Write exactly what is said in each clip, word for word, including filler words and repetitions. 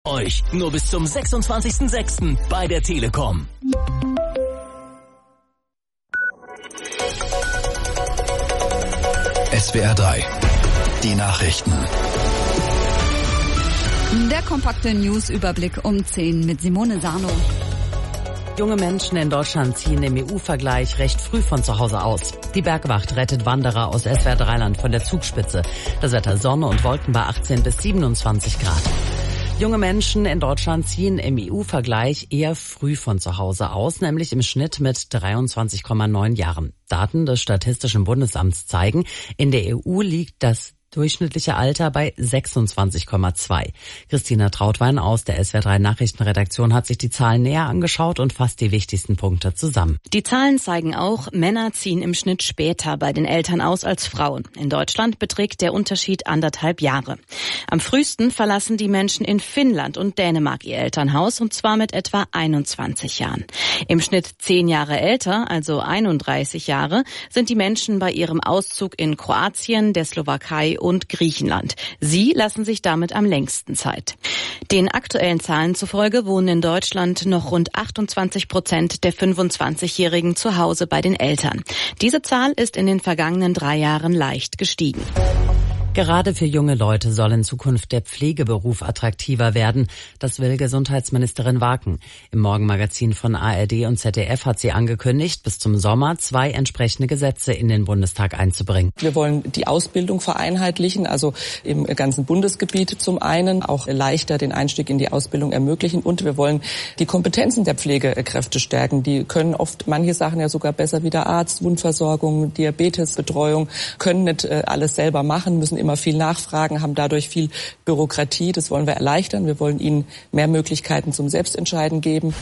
Euch nur bis zum sechsundzwanzigsten sechsten bei der Telekom. S W R drei. Die Nachrichten. Der kompakte News-Überblick um zehn mit Simone Sarno. Junge Menschen in Deutschland ziehen im E U-Vergleich recht früh von zu Hause aus. Die Bergwacht rettet Wanderer aus S W R drei-Land von der Zugspitze. Das Wetter Sonne und Wolken bei achtzehn bis siebenundzwanzig Grad. Junge Menschen in Deutschland ziehen im E U-Vergleich eher früh von zu Hause aus, nämlich im Schnitt mit dreiundzwanzig Komma neun Jahren. Daten des Statistischen Bundesamts zeigen, in der E U liegt das durchschnittliche Alter bei sechsundzwanzig Komma zwei. Christina Trautwein aus der S W R drei Nachrichtenredaktion hat sich die Zahlen näher angeschaut und fasst die wichtigsten Punkte zusammen. Die Zahlen zeigen auch, Männer ziehen im Schnitt später bei den Eltern aus als Frauen. In Deutschland beträgt der Unterschied anderthalb Jahre. Am frühesten verlassen die Menschen in Finnland und Dänemark ihr Elternhaus, und zwar mit etwa einundzwanzig Jahren. Im Schnitt zehn Jahre älter, also einunddreißig Jahre, sind die Menschen bei ihrem Auszug in Kroatien, der Slowakei und Griechenland. Sie lassen sich damit am längsten Zeit. Den aktuellen Zahlen zufolge wohnen in Deutschland noch rund achtundzwanzig Prozent der fünfundzwanzigjährigen zu Hause bei den Eltern. Diese Zahl ist in den vergangenen drei Jahren leicht gestiegen. Gerade für junge Leute soll in Zukunft der Pflegeberuf attraktiver werden. Das will Gesundheitsministerin Waken. Im Morgenmagazin von A R D und Z D F hat sie angekündigt, bis zum Sommer zwei entsprechende Gesetze in den Bundestag einzubringen. Wir wollen die Ausbildung vereinheitlichen, also im ganzen Bundesgebiet zum einen, auch leichter den Einstieg in die Ausbildung ermöglichen, und wir wollen die Kompetenzen der Pflegekräfte stärken. Die können oft manche Sachen ja sogar besser wie der Arzt, Wundversorgung, Diabetesbetreuung, können nicht alles selber machen, müssen immer viel nachfragen, haben dadurch viel Bürokratie. Das wollen wir erleichtern. Wir wollen ihnen mehr Möglichkeiten zum Selbstentscheiden geben.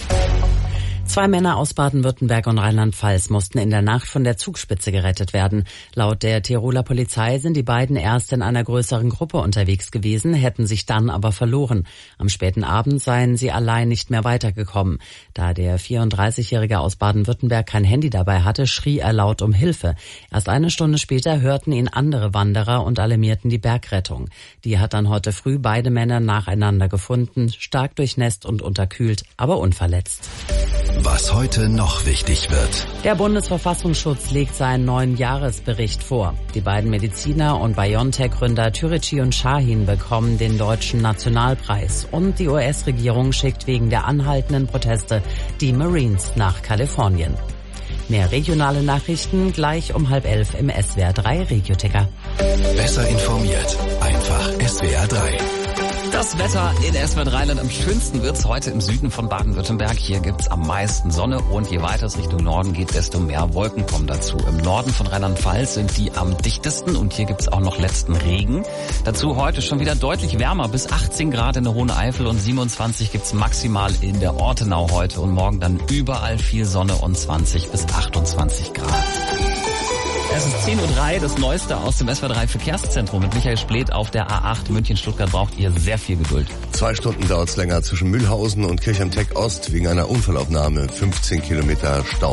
Zwei Männer aus Baden-Württemberg und Rheinland-Pfalz mussten in der Nacht von der Zugspitze gerettet werden. Laut der Tiroler Polizei sind die beiden erst in einer größeren Gruppe unterwegs gewesen, hätten sich dann aber verloren. Am späten Abend seien sie allein nicht mehr weitergekommen. Da der vierunddreißigjährige aus Baden-Württemberg kein Handy dabei hatte, schrie er laut um Hilfe. Erst eine Stunde später hörten ihn andere Wanderer und alarmierten die Bergrettung. Die hat dann heute früh beide Männer nacheinander gefunden, stark durchnässt und unterkühlt, aber unverletzt. Was heute noch wichtig wird. Der Bundesverfassungsschutz legt seinen neuen Jahresbericht vor. Die beiden Mediziner und BioNTech-Gründer Türeci und Shahin bekommen den Deutschen Nationalpreis. Und die U S-Regierung schickt wegen der anhaltenden Proteste die Marines nach Kalifornien. Mehr regionale Nachrichten gleich um halb elf im S W R drei Regioticker. Besser informiert. Einfach S W R drei. Das Wetter in S W R drei-Land. Am schönsten wird's heute im Süden von Baden-Württemberg. Hier gibt's am meisten Sonne, und je weiter es Richtung Norden geht, desto mehr Wolken kommen dazu. Im Norden von Rheinland-Pfalz sind die am dichtesten, und hier gibt's auch noch letzten Regen. Dazu heute schon wieder deutlich wärmer, bis achtzehn Grad in der Hohen Eifel, und siebenundzwanzig gibt's maximal in der Ortenau heute, und morgen dann überall viel Sonne und zwanzig bis achtundzwanzig Grad. Es ist zehn Uhr drei, das Neueste aus dem S W R drei Verkehrszentrum mit Michael Splet auf der A acht München-Stuttgart. Braucht ihr sehr viel Geduld. Zwei Stunden dauert es länger zwischen Mühlhausen und Kirchheim-Tech Ost wegen einer Unfallaufnahme. fünfzehn Kilometer Stau.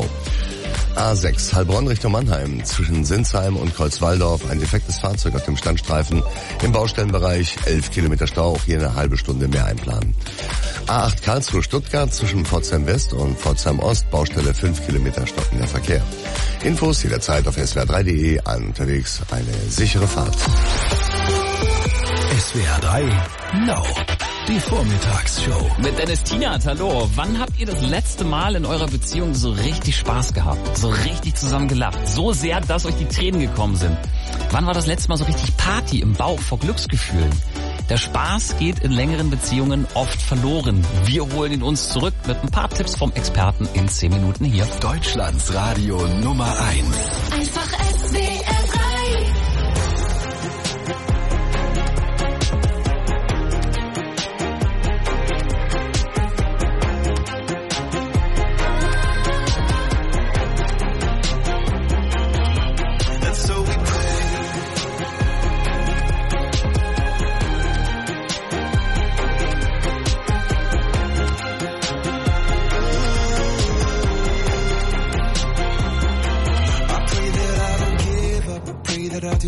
A sechs Heilbronn Richtung Mannheim. Zwischen Sinsheim und Kreuzwaldorf ein defektes Fahrzeug auf dem Standstreifen. Im Baustellenbereich elf Kilometer Stau, auch hier eine halbe Stunde mehr einplanen. A acht Karlsruhe Stuttgart zwischen Pforzheim West und Pforzheim Ost. Baustelle fünf Kilometer stockender Verkehr. Infos jederzeit auf S W R drei punkt de. Unterwegs eine sichere Fahrt. S W R drei Now. Die Vormittagsshow. Mit Dennis Tienert, hallo. Wann habt ihr das letzte Mal in eurer Beziehung so richtig Spaß gehabt? So richtig zusammen gelacht? So sehr, dass euch die Tränen gekommen sind? Wann war das letzte Mal so richtig Party im Bauch vor Glücksgefühlen? Der Spaß geht in längeren Beziehungen oft verloren. Wir holen ihn uns zurück mit ein paar Tipps vom Experten in zehn Minuten hier. Deutschlands Radio Nummer eins. Einfach S W R drei.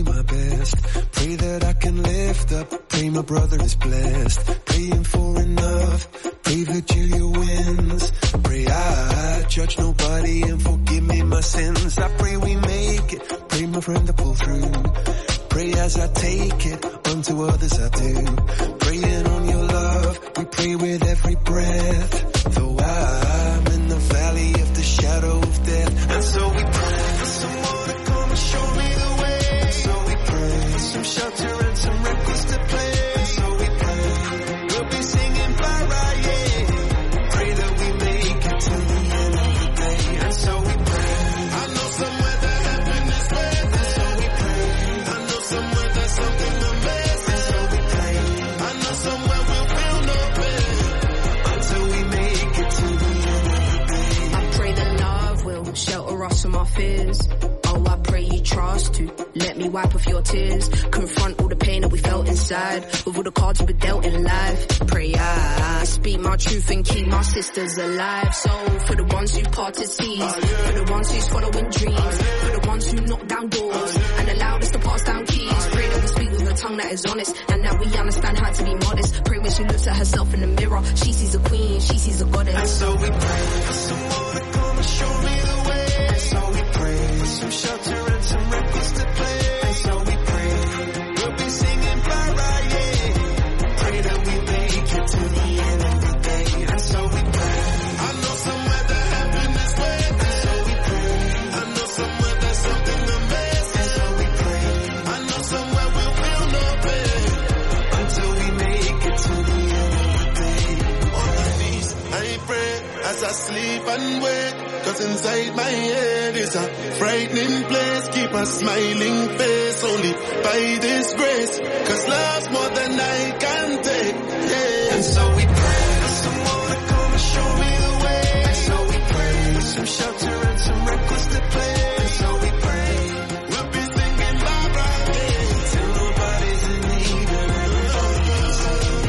My brother is blessed, praying for enough. judge nobody and forgive me my sins. I pray we make it, pray my friend to pull through. Pray as I take it, unto others I do. Praying on your love, we pray with every breath. Though I'm in the valley of the shadow of death. And so we pray for someone to come and show me the way. And so we pray for some shelter and some records to play. And so we pray, we'll be singing bye right, yeah. Pray that we make it to the end of the day. And so we pray, I know somewhere that heaven is waiting. And so we pray, I know somewhere there's something amazing. And so we pray, I know somewhere we'll feel no pain until we make it to the end of the day. I pray that love will shelter us from our fears. Oh, I pray you trust to let me wipe off your tears. Confront all the pain that we felt inside with all the cards we were dealt in life. Pray I speak my truth and keep my sisters alive. So for the ones who parted seas, for the ones who's following dreams, for the ones who knock down doors and allowed us to pass down keys. Pray that we speak with a tongue that is honest and that we understand how to be modest. Pray when she looks at herself in the mirror, she sees a queen, she sees a goddess. And so we pray for someone to come and show me the way. And so we pray for some shelter and some records to play. And so we pray, we'll be singing bye right, yeah. Pray that we make it to the end of the day. And so we pray, I know somewhere that heaven is waiting. And so we pray, I know somewhere there's something amazing. And so we pray, I know somewhere we'll feel no pain until we make it to the end of the day. On my knees, I pray as I sleep and wake. Cause inside my head is a frightening place. Keep a smiling face only by this grace. Cause love's more than I can take, yeah. And so we pray for someone to come and show me the way. And so we pray for some shelter and some records to play. And so we pray, we'll be singing bye bye, yeah. Till nobody's in need and everybody's saved.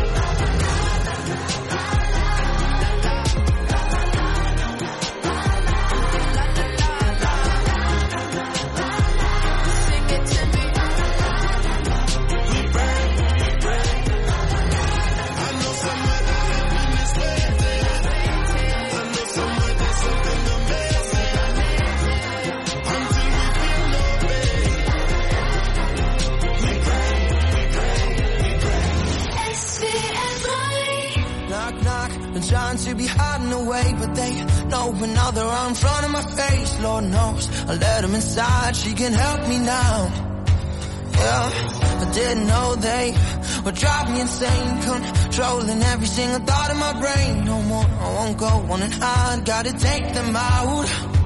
Trying to be hiding away, but they know another right in front of my face. Lord knows I let them inside, she can help me now. Yeah, I didn't know they would drive me insane, controlling every single thought in my brain. No more, I won't go on and hide, gotta take them out.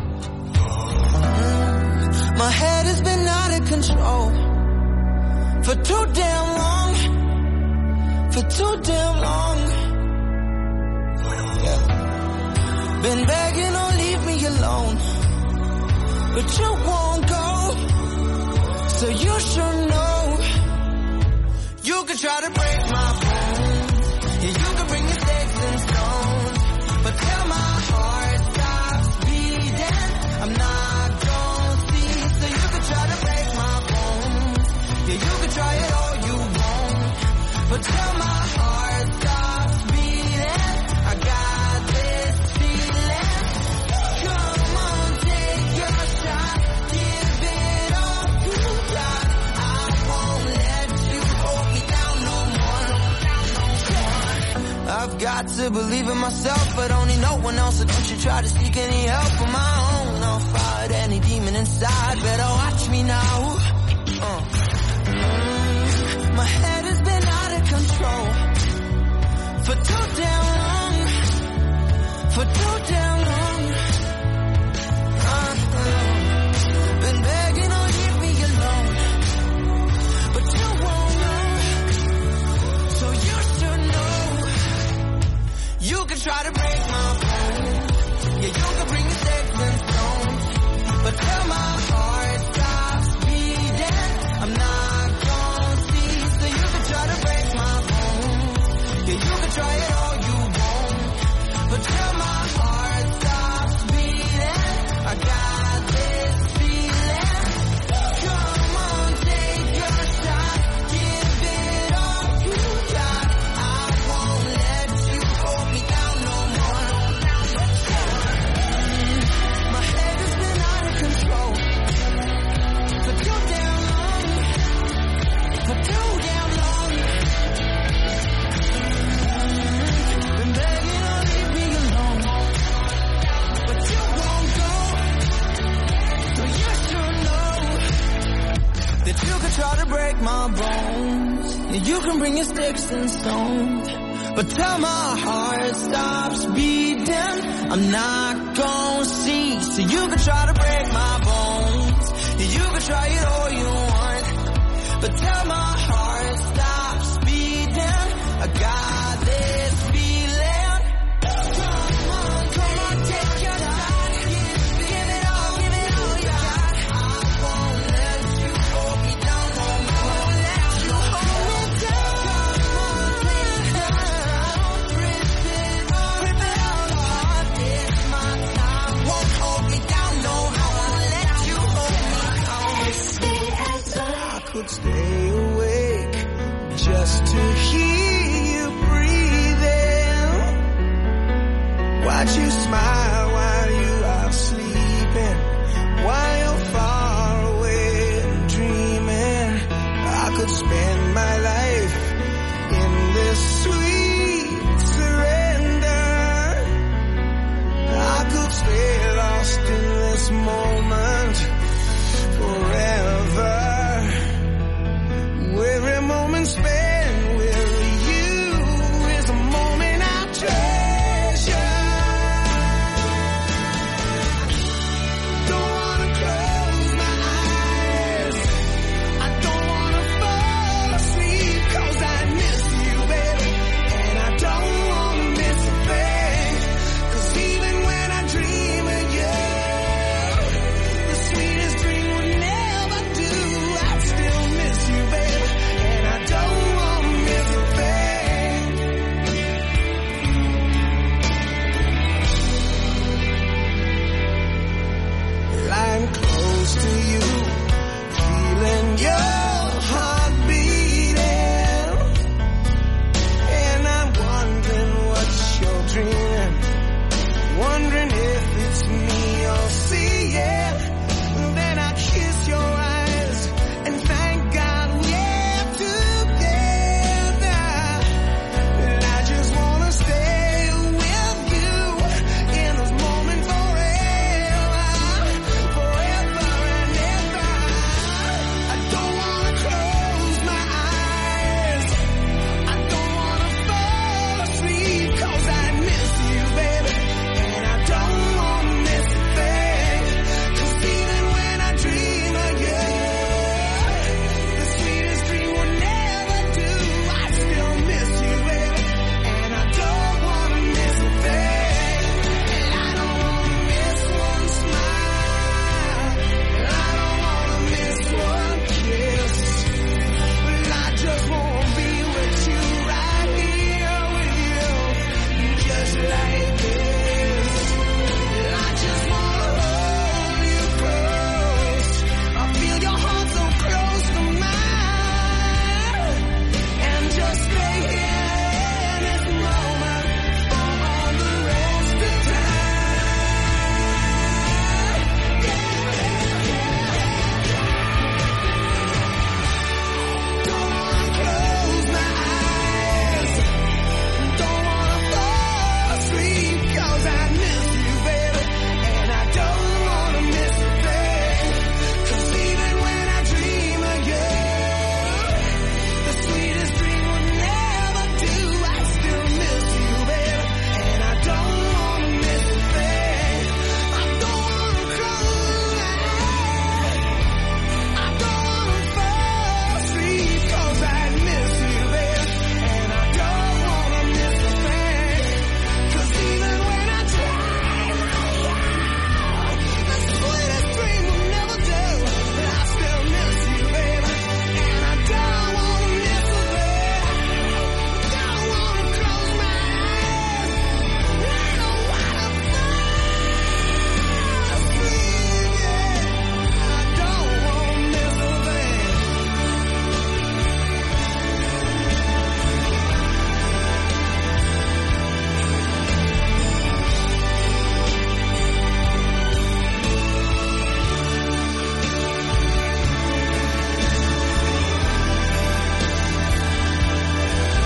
Mm, my head has been out of control for too damn long, for too damn long. Been begging, oh leave me alone, but you won't go, so you should know. You could try to break my bones, yeah, you could bring me sticks and stones, but till my heart stops beating, I'm not gonna see. So you could try to break my bones, yeah, you could try it all you want, but till my heart stops beating, I got this feeling. Come on, take your shot, give it all you got. I won't let you hold me down no more. I've got to believe in myself, but only no one else. So don't you try to seek any help on my own. I'll fight any demon inside, better watch me now. Uh. Mm, my head has been out of control for too damn long, for too damn long. Uh, uh, been begging, oh leave me alone, but you won't know, so you should know. You can try to break my bones, yeah, you can bring me sticks and stones, but till my heart stops beating, I'm not gonna see. So you can try to break my bones, yeah, you can try it all you want, but till my heart stops beating, I got this feeling. Come on, take your shot, give it all you got. I won't let you hold me down no more. You can bring your sticks and stones, but till my heart stops beating, I'm not gonna cease. So you can try to break my bones, you can try it all you want, but till my heart stops beating, I got this feeling. Come on, come on, take your time, give it all, give it all you got. I won't let you hold me down no more. I won't let you hold me down. Please don't rip it, rip it all apart. It's my time. Won't hold me down, no. I won't let you hold me down. I could stay awake just to hear you breathing. Watch you smile while you are sleeping, while you're far away and dreaming. I could spend my life in this sweet surrender. I could stay lost in this moment forever. Every moment spent with you is a moment I treasure. Don't wanna close my eyes, I don't wanna fall asleep, 'cause I miss you, baby, and I don't wanna miss a thing. 'Cause even when I dream of you, the sweetest dream would never do. I'd still miss you, baby, and I don't wanna miss a thing. Lying close to you, feeling your heart beating, and I'm wondering what you're dreaming, wondering if it's me you're seeing. Then I kiss your eyes and thank God we're together. And I just wanna stay with you in this moment forever, forever and ever. I don't wanna close my eyes, I don't wanna fall asleep, 'cause I miss you, baby, and I don't wanna miss a thing. 'Cause even when I dream of you, the sweetest dream will never do. I still miss you, baby, and I don't wanna miss a thing. And I don't wanna miss one smile, and I don't wanna miss one kiss. But I just wanna be with you, right here with you, just like this. And I just wanna hold you close. I feel your heart so close to mine, and just stay here in this moment for all the rest of time. Don't wanna close my eyes, don't wanna fall asleep, 'cause I miss you, baby, and I don't wanna miss a thing. 'Cause even when I dream of you, the sweetest dream will never do. I still miss you, baby, and I don't wanna miss a thing. I don't wanna close my eyes, I don't wanna fall asleep, 'cause I miss you, baby, and I don't wanna miss a thing. 'Cause even when I dream of you, the sweetest dream will never do. But I still miss you, baby, and I don't wanna miss a thing. Don't wanna close my eyes, I don't wanna fall asleep, yeah. I don't wanna miss a thing.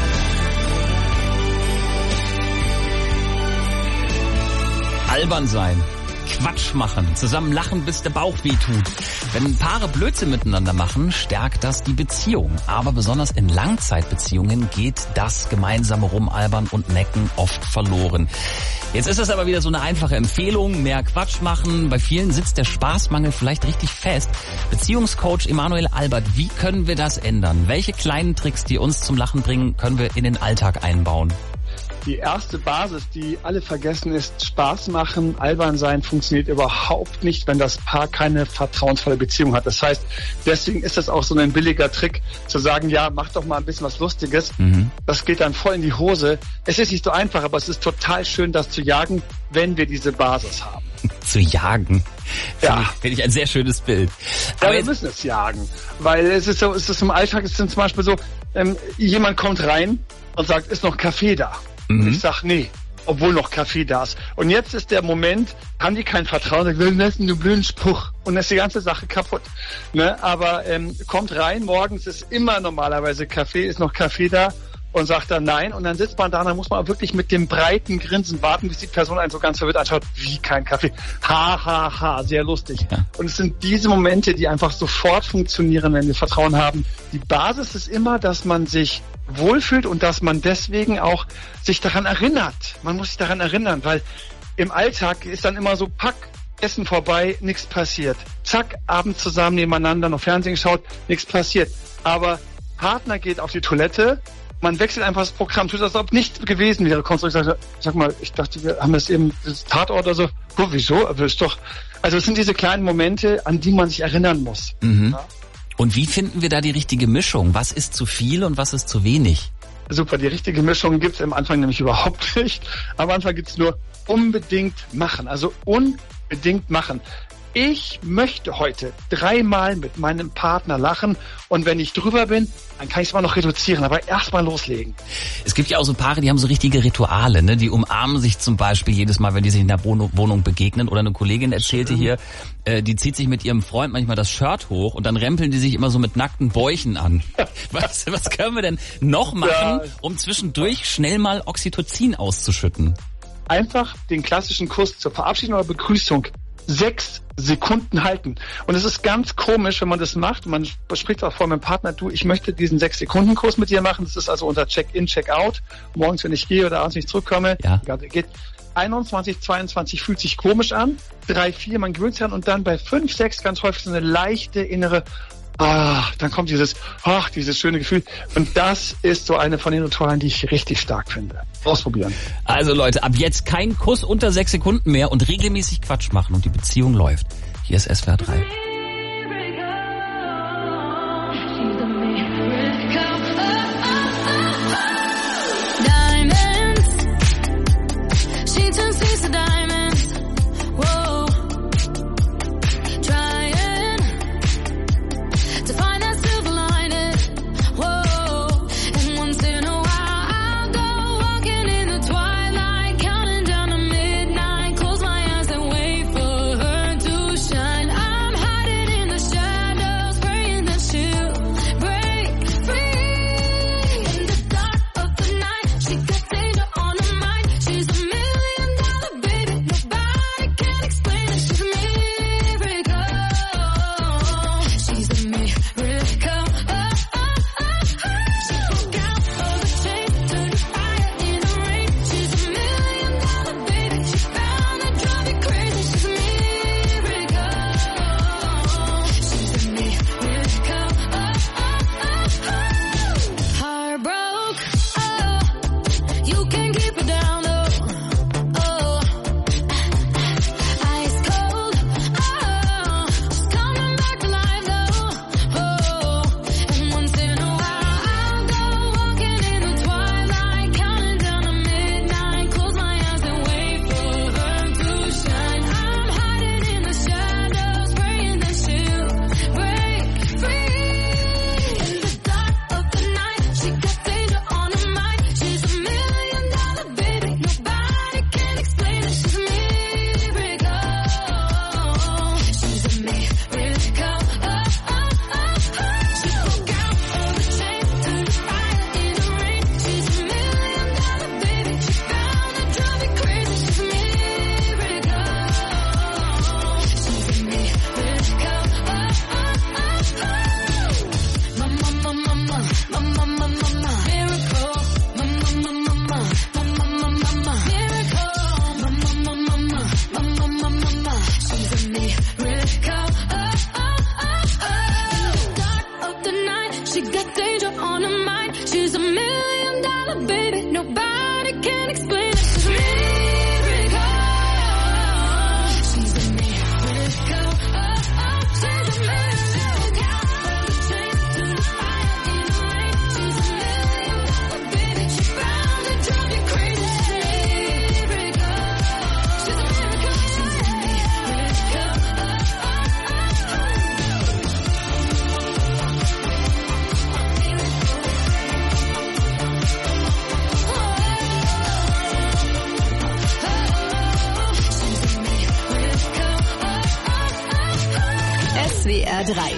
Albern sein. Quatsch machen, zusammen lachen, bis der Bauch wehtut. Wenn Paare Blödsinn miteinander machen, stärkt das die Beziehung. Aber besonders in Langzeitbeziehungen geht das gemeinsame Rumalbern und Necken oft verloren. Jetzt ist es aber wieder so eine einfache Empfehlung, mehr Quatsch machen. Bei vielen sitzt der Spaßmangel vielleicht richtig fest. Beziehungscoach Emanuel Albert, wie können wir das ändern? Welche kleinen Tricks, die uns zum Lachen bringen, können wir in den Alltag einbauen? Die erste Basis, die alle vergessen, ist Spaß machen. Albern sein funktioniert überhaupt nicht, wenn das Paar keine vertrauensvolle Beziehung hat. Das heißt, deswegen ist das auch so ein billiger Trick, zu sagen, ja, mach doch mal ein bisschen was Lustiges. Mhm. Das geht dann voll in die Hose. Es ist nicht so einfach, aber es ist total schön, das zu jagen, wenn wir diese Basis haben. Zu jagen? Ja. Finde ich ein sehr schönes Bild. Ja, wir müssen es jagen. Weil es ist so, es ist im Alltag, es ist zum Beispiel so, ähm, jemand kommt rein und sagt, ist noch Kaffee da? Mhm. Ich sag, nee, obwohl noch Kaffee da ist. Und jetzt ist der Moment, haben die kein Vertrauen, sagen, wir lassen einen blöden Spruch. Und dann ist die ganze Sache kaputt. Ne? Aber ähm, kommt rein, morgens ist immer normalerweise Kaffee, ist noch Kaffee da und sagt dann nein. Und dann sitzt man da, dann muss man wirklich mit dem breiten Grinsen warten, bis die Person einen so ganz verwirrt anschaut, wie kein Kaffee. Ha, ha, ha, sehr lustig. Ja. Und es sind diese Momente, die einfach sofort funktionieren, wenn wir Vertrauen haben. Die Basis ist immer, dass man sich wohlfühlt und dass man deswegen auch sich daran erinnert. Man muss sich daran erinnern, weil im Alltag ist dann immer so, pack, Essen vorbei, nichts passiert. Zack, Abend zusammen nebeneinander, noch Fernsehen geschaut, nichts passiert. Aber Partner geht auf die Toilette, man wechselt einfach das Programm, tut, als ob nichts gewesen wäre. Kommst du und sagst, sag mal, ich dachte, wir haben das eben, das Tatort oder so. Oh, wieso? Aber ist doch, also es sind diese kleinen Momente, an die man sich erinnern muss. Mhm. Ja? Und wie finden wir da die richtige Mischung? Was ist zu viel und was ist zu wenig? Super, die richtige Mischung gibt's am Anfang nämlich überhaupt nicht. Am Anfang gibt's nur unbedingt machen. Also unbedingt machen. Ich möchte heute dreimal mit meinem Partner lachen und wenn ich drüber bin, dann kann ich es mal noch reduzieren, aber erstmal loslegen. Es gibt ja auch so Paare, die haben so richtige Rituale, ne? Die umarmen sich zum Beispiel jedes Mal, wenn die sich in der Wohnung begegnen. Oder eine Kollegin erzählte hier, äh, die zieht sich mit ihrem Freund manchmal das Shirt hoch und dann rempeln die sich immer so mit nackten Bäuchen an. Was, was können wir denn noch machen, ja, um zwischendurch schnell mal Oxytocin auszuschütten? Einfach den klassischen Kuss zur Verabschiedung oder Begrüßung sechs Sekunden halten. Und es ist ganz komisch, wenn man das macht. Man spricht auch vor meinem Partner, du, ich möchte diesen sechs Sekunden Kurs mit dir machen. Das ist also unter Check-in, Check-out. Morgens, wenn ich gehe oder abends, wenn ich zurückkomme. Ja. Geht einundzwanzig, zweiundzwanzig fühlt sich komisch an. drei, vier, man gewöhnt sich an. Und dann bei fünf, sechs ganz häufig so eine leichte innere, ah, dann kommt dieses, ach, dieses schöne Gefühl. Und das ist so eine von den Ritualen, die ich richtig stark finde. Ausprobieren. Also Leute, ab jetzt kein Kuss unter sechs Sekunden mehr und regelmäßig Quatsch machen und die Beziehung läuft. Hier ist S W R drei. I'm high R drei.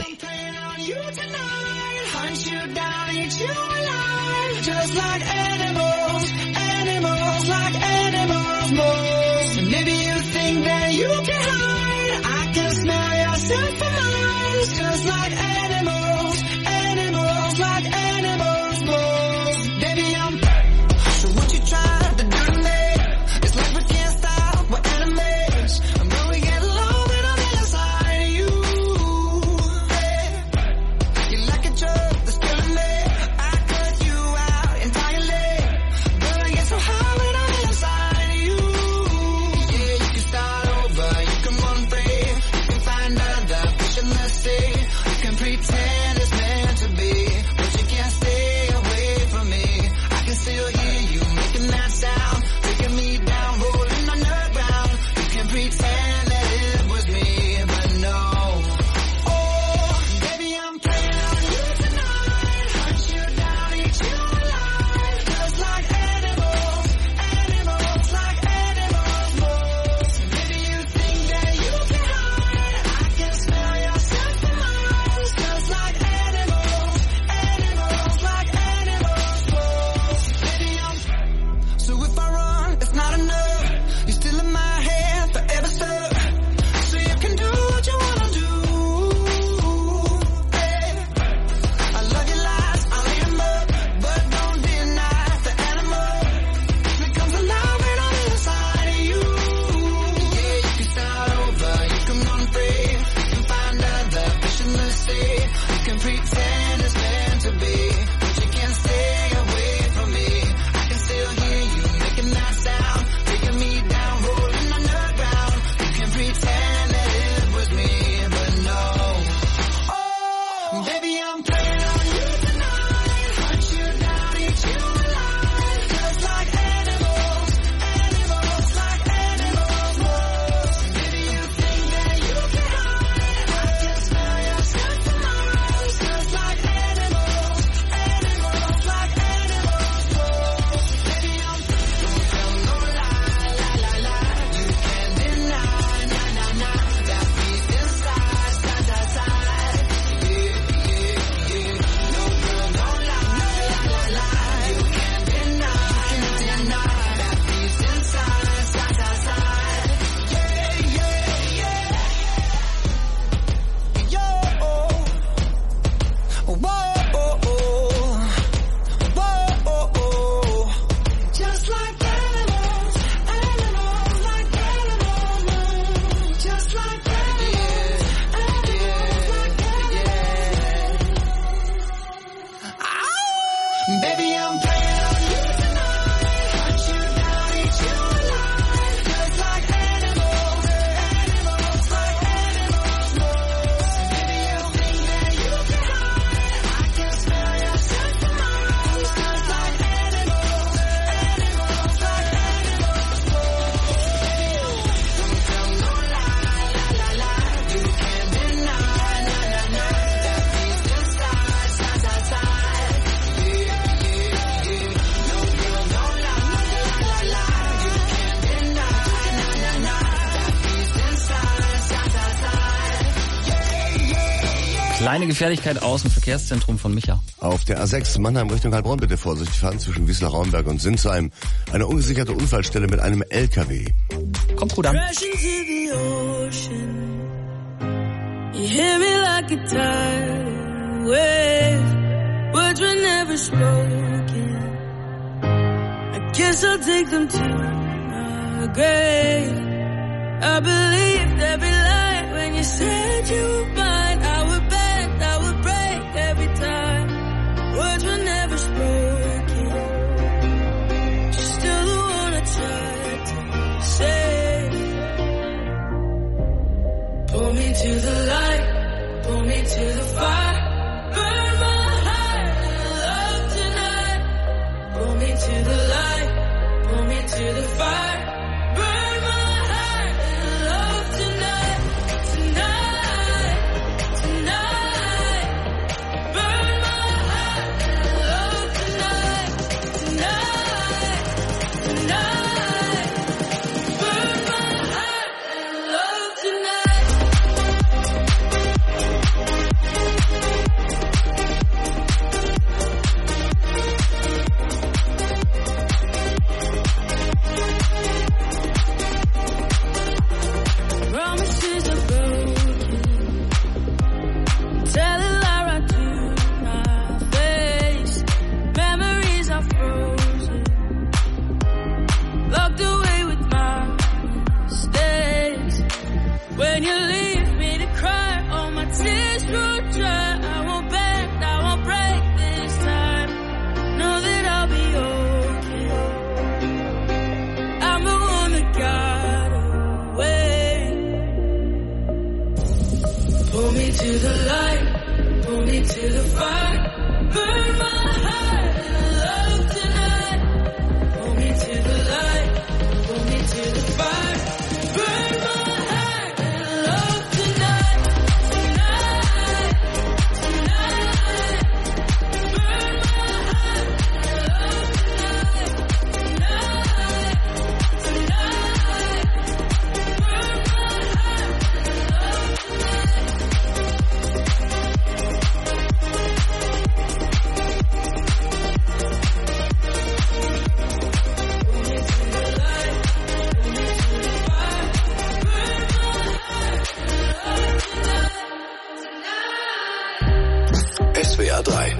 Kleine Gefährlichkeit aus dem Verkehrszentrum von Micha. Auf der A sechs Mannheim Richtung Heilbronn bitte vorsichtig fahren zwischen Wiesler-Raumberg und Sinsheim. Eine ungesicherte Unfallstelle mit einem L K W. Kommt gut an. You hear me like a tidal wave. Words were never spoken. I guess I'll take them to my grave. I believed every lie when you said you were mine. I would bend, I would break every time. Words were never spoken. You're still the one I tried to save. Pull me to the light, pull me to the fire. Burn my heart in love tonight. Pull me to the light, pull me to the fire. Burn my heart in love tonight, tonight. to the light, pull me to the fire, burn my heart in love tonight. Pull me to the light, pull me to the fire, burn my heart in love tonight. Tonight, tonight, burn my heart in love tonight. Tonight, tonight, burn my heart in love tonight. S W R drei.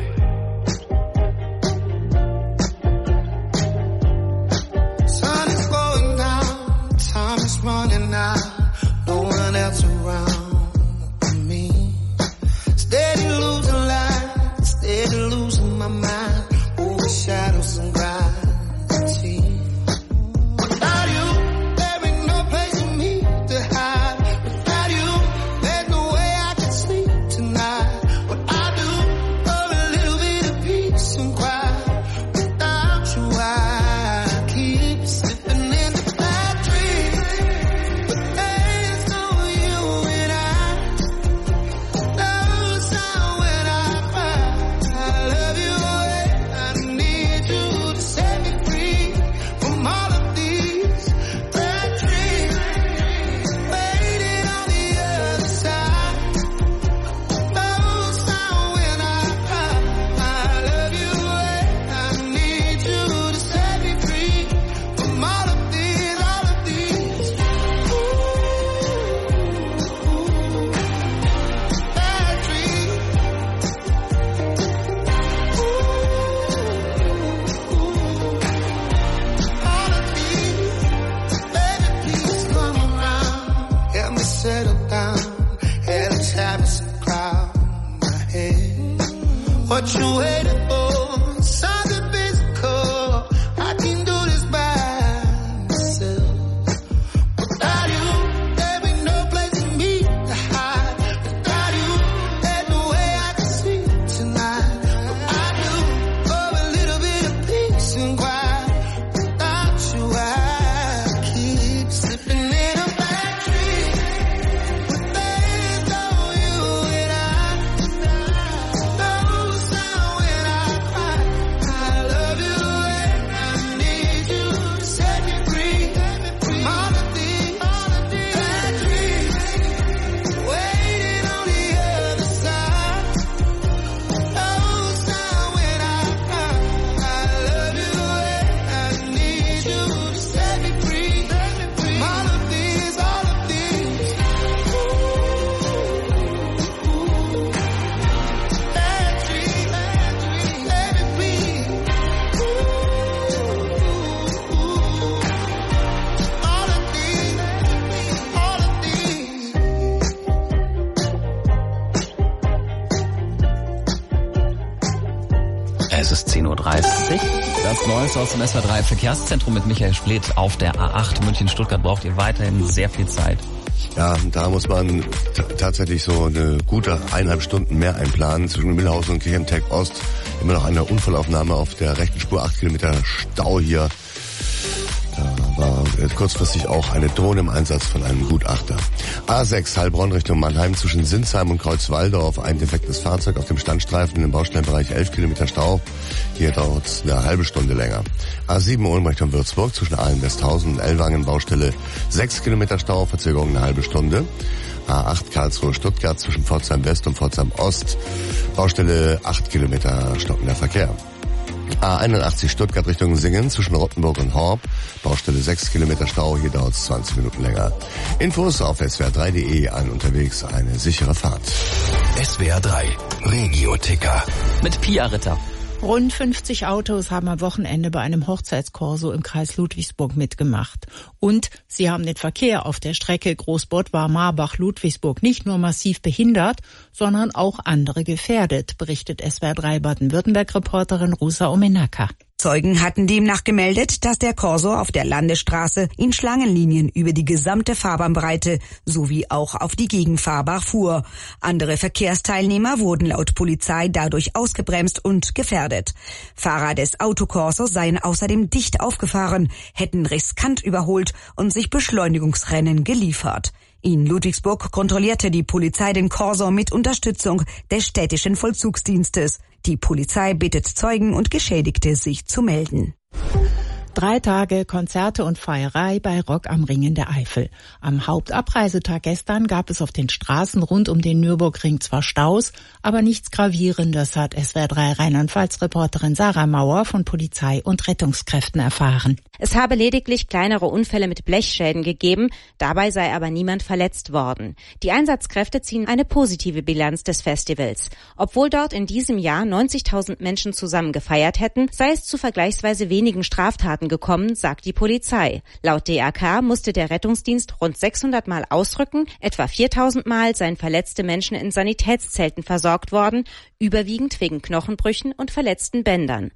Sun is going down, time is running out, no one else around but me. Steady losing light, steady losing my mind, over shadows and gravity. Without you, there ain't no place for me to hide. Without you, there's no way I can sleep tonight. What I do for a little bit of peace and quiet. Without you, I keep slipping into bad dreams. But there's no you and I. No sound when I cry. I love you and I need you to set me free from all of these bad dreams. Waiting on the other side. No sound when I cry. I love you and I need you to set me free from all of these, all of these. Ooh, bad dreams. All of these, baby, please come around. Help me settle down. Hell is having some crowd in my head. What you waiting for? Something physical. I can do this by myself. Without you, there ain't no place for me to hide. Without you, there's no way I can sleep tonight. What I do for a little bit of peace and quiet. Without you, I keep slipping in a bad dream. But there's no you and I. No sound when I cry. I love you and I need you to set me free from all of these, all of these bad dreams. Waiting on the other side. No sound when I cry. I love you and I need you to set me free from all of these, all of these. Ooh, bad dreams, bad dreams, baby, please. Ooh, all of these, all of these. Es ist zehn Uhr dreißig. Das Neueste aus dem S W R drei Verkehrszentrum mit Michael Splitt auf der A acht München-Stuttgart. Braucht ihr weiterhin sehr viel Zeit. Ja, da muss man t- tatsächlich so eine gute eineinhalb Stunden mehr einplanen. Zwischen Mühlhausen und Kirchheim-Tech Ost immer noch eine Unfallaufnahme auf der rechten Spur, acht Kilometer Stau hier. Da war kurzfristig auch eine Drohne im Einsatz von einem Gutachter. A sechs Heilbronn Richtung Mannheim zwischen Sinsheim und Kreuzwaldorf. Ein defektes Fahrzeug auf dem Standstreifen im Baustellenbereich, elf Kilometer Stau. Hier dauert es eine halbe Stunde länger. A sieben Ulm Richtung Würzburg zwischen Aalen-Westhausen und Ellwangen Baustelle, sechs Kilometer Stau, Verzögerung eine halbe Stunde. A acht Karlsruhe Stuttgart zwischen Pforzheim West und Pforzheim Ost. Baustelle, acht Kilometer stockender Verkehr. A einundachtzig Stuttgart Richtung Singen zwischen Rottenburg und Horb. Baustelle sechs Kilometer Stau, hier dauert es zwanzig Minuten länger. Infos auf S W R drei punkt de, ein unterwegs, eine sichere Fahrt. S W R drei Regio-Ticker. Mit Pia Ritter. Rund fünfzig Autos haben am Wochenende bei einem Hochzeitskorso im Kreis Ludwigsburg mitgemacht. Und sie haben den Verkehr auf der Strecke Großbottwar-Marbach-Ludwigsburg nicht nur massiv behindert, sondern auch andere gefährdet, berichtet S W R drei Baden-Württemberg-Reporterin Rusa Omenaka. Zeugen hatten demnach gemeldet, dass der Corso auf der Landesstraße in Schlangenlinien über die gesamte Fahrbahnbreite sowie auch auf die Gegenfahrbahn fuhr. Andere Verkehrsteilnehmer wurden laut Polizei dadurch ausgebremst und gefährdet. Fahrer des Autocorsos seien außerdem dicht aufgefahren, hätten riskant überholt und sich Beschleunigungsrennen geliefert. In Ludwigsburg kontrollierte die Polizei den Corso mit Unterstützung des städtischen Vollzugsdienstes. Die Polizei bittet Zeugen und Geschädigte, sich zu melden. Drei Tage Konzerte und Feierei bei Rock am Ring in der Eifel. Am Hauptabreisetag gestern gab es auf den Straßen rund um den Nürburgring zwar Staus, aber nichts Gravierendes, hat S W R drei Rheinland-Pfalz-Reporterin Sarah Mauer von Polizei und Rettungskräften erfahren. Es habe lediglich kleinere Unfälle mit Blechschäden gegeben, dabei sei aber niemand verletzt worden. Die Einsatzkräfte ziehen eine positive Bilanz des Festivals. Obwohl dort in diesem Jahr neunzigtausend Menschen zusammen gefeiert hätten, sei es zu vergleichsweise wenigen Straftaten gekommen, sagt die Polizei. Laut D A K musste der Rettungsdienst rund sechshundert Mal ausrücken, etwa viertausend Mal seien verletzte Menschen in Sanitätszelten versorgt worden, überwiegend wegen Knochenbrüchen und verletzten Bändern.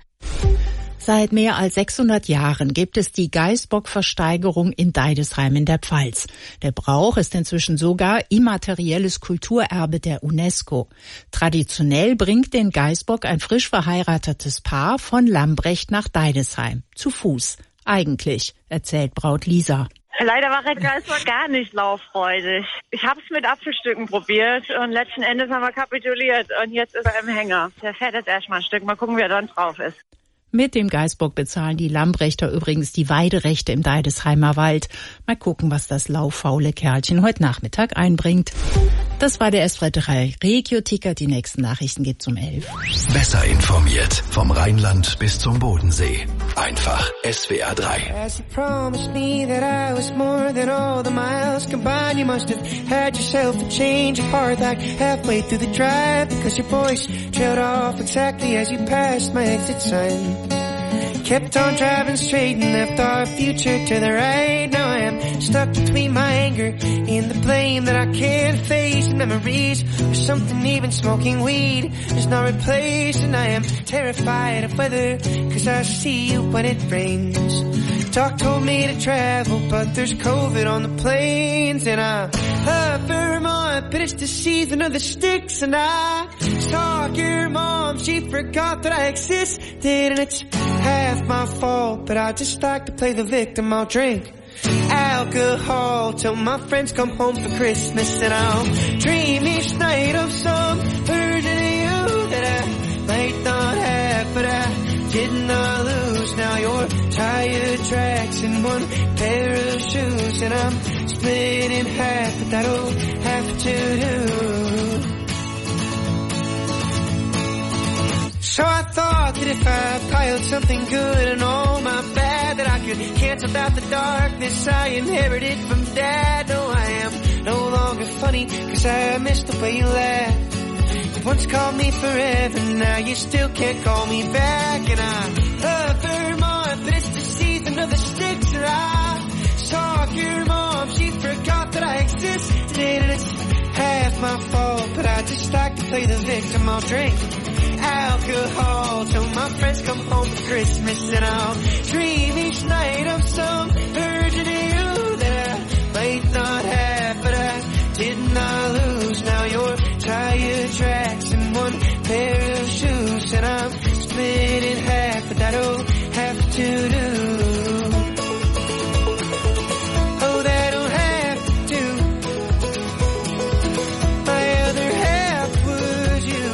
Seit mehr als sechshundert Jahren gibt es die Geißbock-Versteigerung in Deidesheim in der Pfalz. Der Brauch ist inzwischen sogar immaterielles Kulturerbe der UNESCO. Traditionell bringt den Geißbock ein frisch verheiratetes Paar von Lambrecht nach Deidesheim. Zu Fuß. Eigentlich, erzählt Braut Lisa. Leider war der Geißbock gar nicht lauffreudig. Ich habe es mit Apfelstücken probiert und letzten Endes haben wir kapituliert und jetzt ist er im Hänger. Der fährt jetzt erstmal ein Stück, mal gucken, wie er dann drauf ist. Mit dem Geißbock bezahlen die Lambrechter übrigens die Weiderechte im Deidesheimer Wald. Mal gucken, was das lauffaule Kerlchen heute Nachmittag einbringt. Das war der S W R drei Regio-Ticker. Die nächsten Nachrichten gibt's um elf. Besser informiert vom Rheinland bis zum Bodensee. Einfach S W R drei. As you promised me that I was more than all the miles combined, you must have had yourself a change of heart like halfway through the drive, because your voice trailed off exactly as you passed my exit sign. Kept on driving straight and left our future to the right. Now I am stuck between my anger and the blame that I can't face, and memories or something even smoking weed is not replaced. And I am terrified of weather, cause I see you when it rains. Doc told me to travel, but there's COVID on the planes. And I love Vermont, but it's the season of the sticks. And I saw your mom, she forgot that I existed. And it's half my fault, but I just like to play the victim. I'll drink alcohol till my friends come home for Christmas. And I'll dream each night of some version of you that I might not have, but I did not lose. Now your tire tracks in one pair of shoes, and I'm split in half, but that'll have to do. So I thought that if I piled something good and all my bad, that I could cancel out the darkness I inherited from Dad. No, I am no longer funny, cause I missed the way you laughed. You once called me forever, now you still can't call me back. And I love Vermont, but it's the season of the sticks. And I saw your mom, she forgot that I existed. And it's half my fault, but I just like to play the victim. I'll drink alcohol till my friends come home for Christmas, and I'll dream each night of some version of you that I might not have, but I did not lose. Now your tire tracks in one pair of shoes, and I'm split in half, but that'll have to do. Oh, that'll have to do. My other half was you.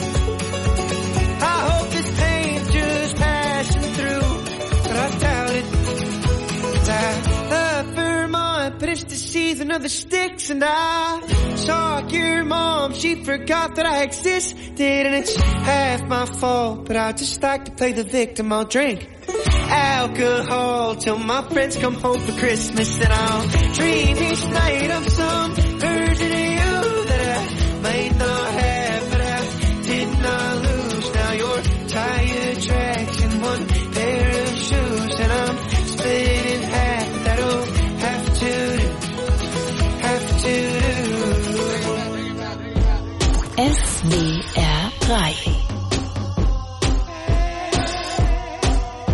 I hope this pain's just passing through, but I doubt it. 'Cause I love Vermont, but it's the season of the sticks. And I saw your mom, she forgot that I existed. And it's half my fault, but I just like to play the victim. I'll drink alcohol till my friends come home for Christmas, and I'll dream each night of some version of you that I might not have, but I did not lose. Now your tire tracks in one pair of shoes, and I'm split in half. That'll have to do, have to do. S W R drei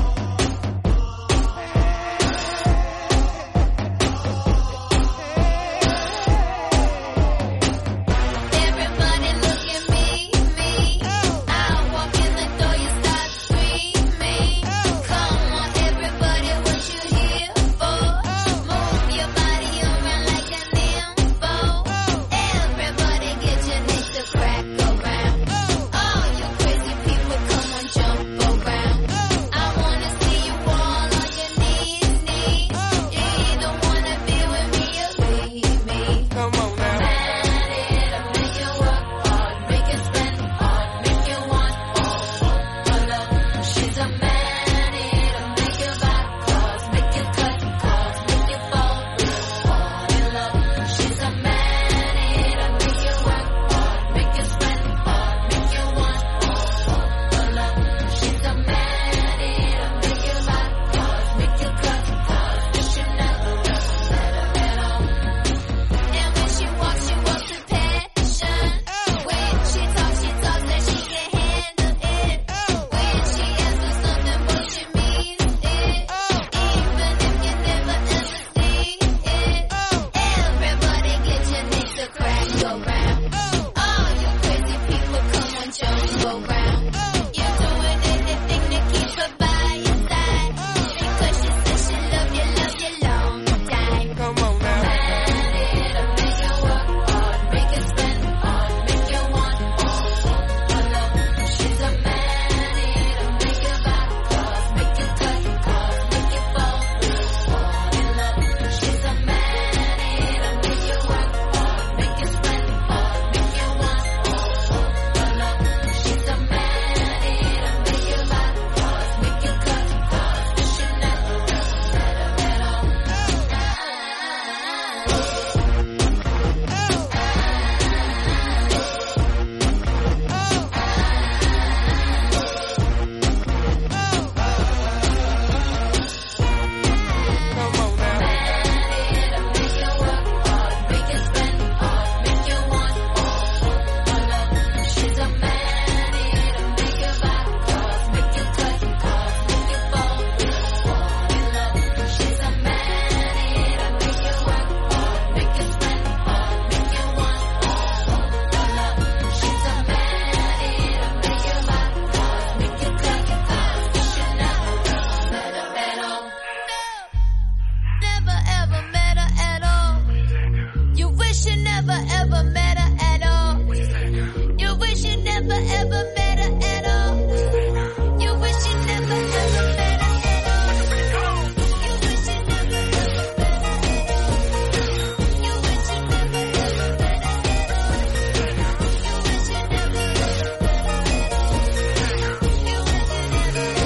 never ever met her at all. You wish you never ever met her at all. You wish you never ever met her at all. You wish you never ever met her at all. You wish you never ever met her at all. You wish you never ever met her at all. You wish you never ever.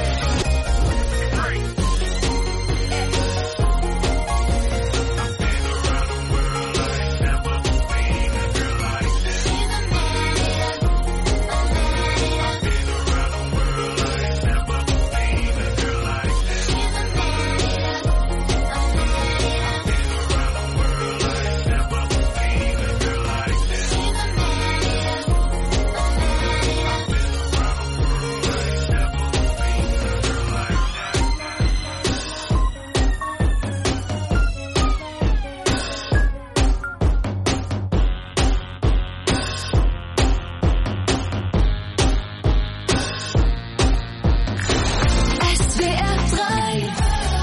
S W R drei.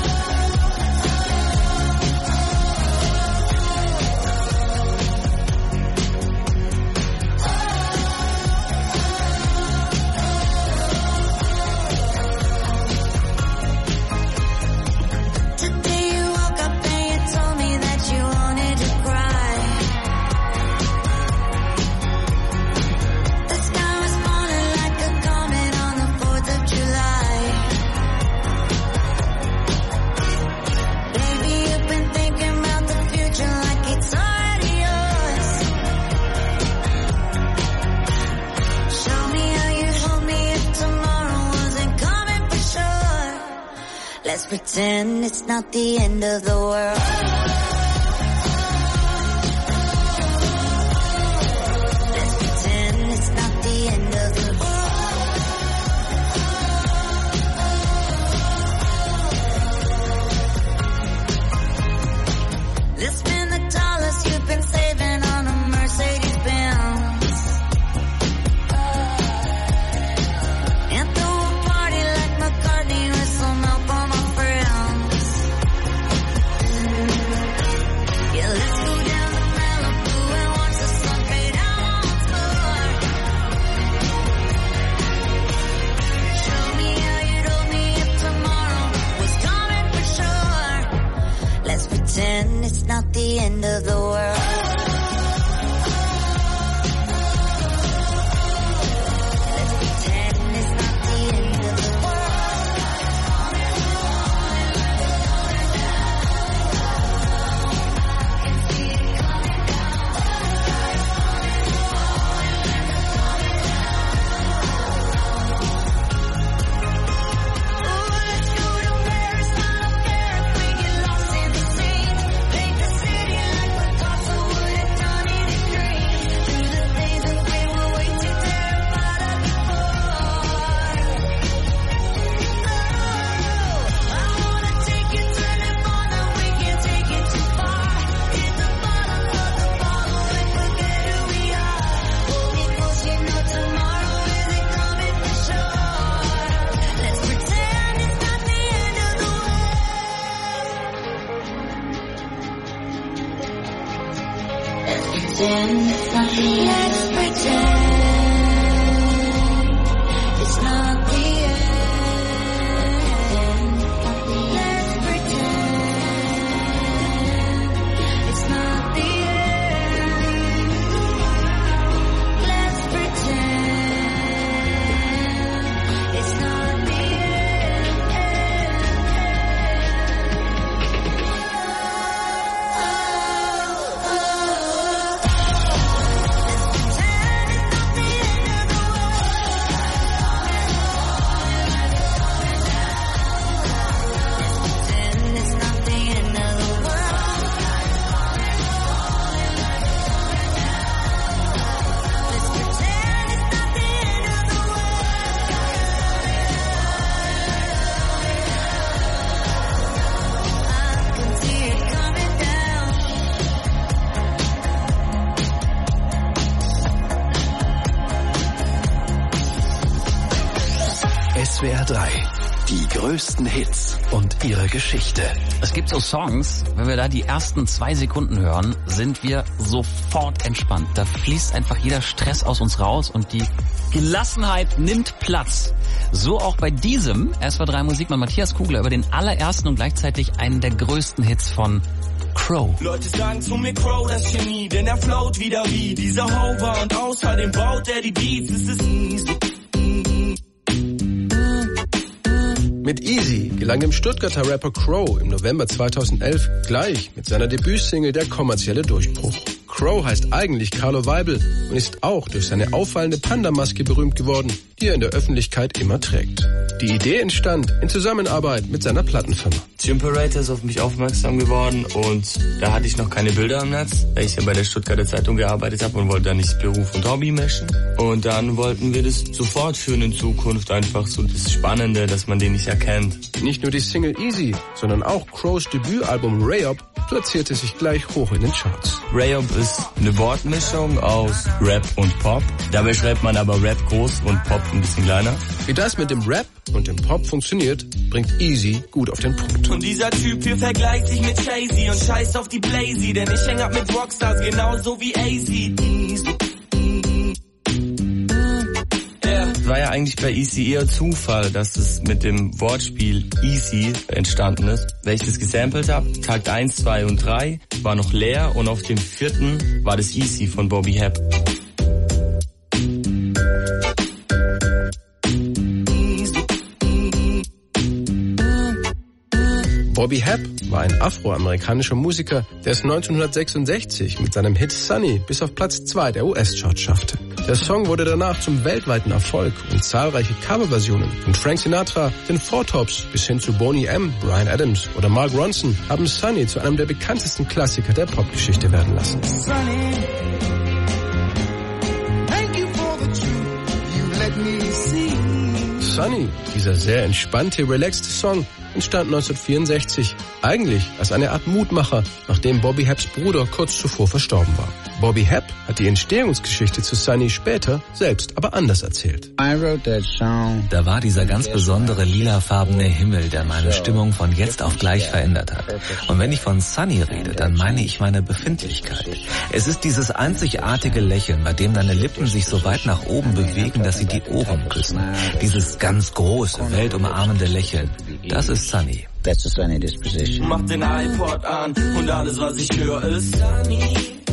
Today you woke up and you told me that you wanted to cry. The sky was falling like a comet on the fourth of July. Baby, you've been thinking about the future like it's already yours. Show me how you'd hold me if tomorrow wasn't coming for sure. Let's pretend it's not the end of the world. Let's pretend it's not the end of the world. Let's spend the dollars you've been saving on a Mercedes Benz. And throw a party like McCartney with some help from my friends. Yeah, let's go down to Malibu and watch the sun fade out once more. Show me how you'd hold me if tomorrow was coming for sure. Let's pretend it's not the end of the world. Let's pretend it's not the end of the pretend it's not the end. Let's pretend it's not the end. Let's pretend it's not the end. Let's pretend it's not the end. größten Hits und ihre Geschichte. Es gibt so Songs, wenn wir da die ersten zwei Sekunden hören, sind wir sofort entspannt. Da fließt einfach jeder Stress aus uns raus und die Gelassenheit nimmt Platz. So auch bei diesem S W R drei Musikmann Matthias Kugler über den allerersten und gleichzeitig einen der größten Hits von Crow. Leute sagen zu mir Crow, das Genie, denn er float wieder wie dieser Hover und außerdem baut er die Beats. Es ist easy. Mit Easy gelang dem Stuttgarter Rapper Crow im November zweitausendelf gleich mit seiner Debütsingle der kommerzielle Durchbruch. Crow heißt eigentlich Carlo Weibel und ist auch durch seine auffallende Panda-Maske berühmt geworden, die er in der Öffentlichkeit immer trägt. Die Idee entstand in Zusammenarbeit mit seiner Plattenfirma. Chimperator ist auf mich aufmerksam geworden und da hatte ich noch keine Bilder im Netz, weil ich ja bei der Stuttgarter Zeitung gearbeitet habe und wollte da nicht Beruf und Hobby mischen. Und dann wollten wir das so fortführen in Zukunft, einfach so das Spannende, dass man den nicht erkennt. Nicht nur die Single Easy, sondern auch Crows Debütalbum Rayop platzierte sich gleich hoch in den Charts. Rayop ist eine Wortmischung aus Rap und Pop. Dabei schreibt man aber Rap groß und Pop ein bisschen kleiner. Wie das mit dem Rap und dem Pop funktioniert, bringt Easy gut auf den Punkt. Und dieser Typ hier vergleicht sich mit Jay-Z und scheißt auf die Blazy, denn ich häng ab mit Rockstars genauso wie A Z. Es war ja eigentlich bei Easy eher Zufall, dass es mit dem Wortspiel Easy entstanden ist. Weil ich das gesampelt habe, Takt eins, zwei und drei war noch leer und auf dem vierten war das Easy von Bobby Hebb. Bobby Hebb war ein afroamerikanischer Musiker, der es neunzehnhundertsechsundsechzig mit seinem Hit Sunny bis auf Platz zwei der U S-Charts schaffte. Der Song wurde danach zum weltweiten Erfolg und zahlreiche Coverversionen von Frank Sinatra, den Four Tops bis hin zu Boney M., Bryan Adams oder Mark Ronson haben Sunny zu einem der bekanntesten Klassiker der Popgeschichte werden lassen. Sunny, thank you for the truth you let me see. Sunny, dieser sehr entspannte, relaxte Song, entstand neunzehnhundertvierundsechzig, eigentlich als eine Art Mutmacher, nachdem Bobby Hebbs Bruder kurz zuvor verstorben war. Bobby Hebb hat die Entstehungsgeschichte zu Sunny später selbst aber anders erzählt. Da war dieser ganz besondere lilafarbene Himmel, der meine Stimmung von jetzt auf gleich verändert hat. Und wenn ich von Sunny rede, dann meine ich meine Befindlichkeit. Es ist dieses einzigartige Lächeln, bei dem deine Lippen sich so weit nach oben bewegen, dass sie die Ohren küssen. Dieses ganz große, weltumarmende Lächeln. Das ist Sunny. That's a Sunny disposition. Mach den iPod an und alles, was ich höre, ist Sunny.